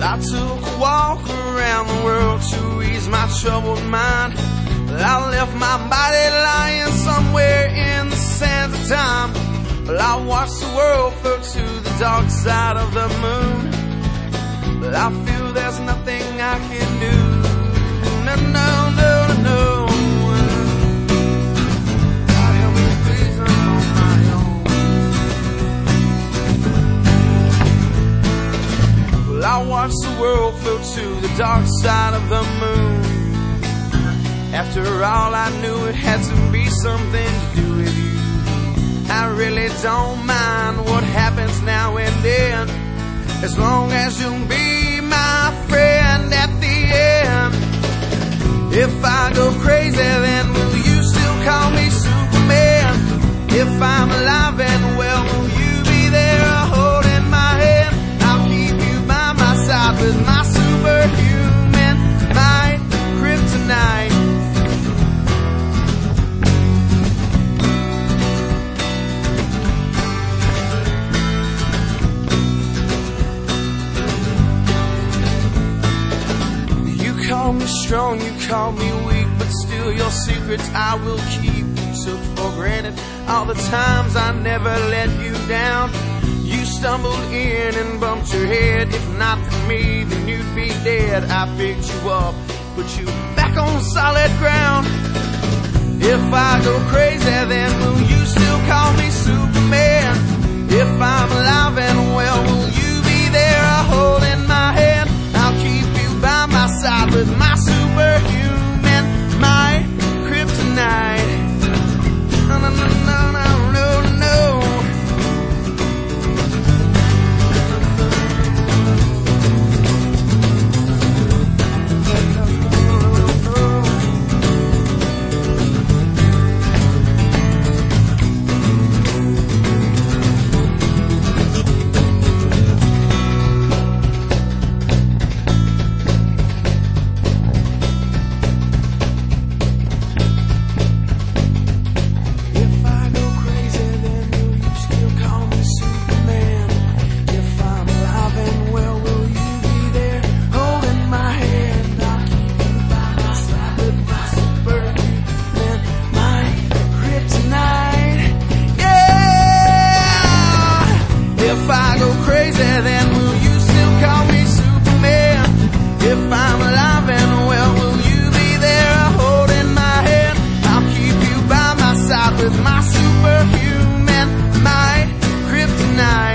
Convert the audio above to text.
I took a walk around the world to ease my troubled mind. I left my body lying somewhere in the sands of time. Well, I watched the world float to the dark side of the moon. But I feel there's nothing I can do. No, no, no, no, no. God help me, please, I'm on my own. Well, I watched the world float to the dark side of the moon. After all, I knew it had to be something to do with you. I really don't mind what happens now and then, as long as you'll be my friend at the end. If I go crazy, then will you still call me Superman? If I'm alive and well, will you be there holding my hand? I'll keep you by my side with my superhuman, my kryptonite. Call me strong, you call me weak, but still your secrets I will keep. You took for granted all the times I never let you down. You stumbled in and bumped your head. If not for me, then you'd be dead. I picked you up, put you back on solid ground. If I go crazy, then will you still call me Superman? If I'm alive and well, will you be there holding my hand? I'll keep you by my side with my superhuman, my kryptonite. No, no, no, no, no, no, no. If I go crazy, then will you still call me Superman? If I'm alive and well, will you be there holding my hand? I'll keep you by my side with my superhuman, my kryptonite.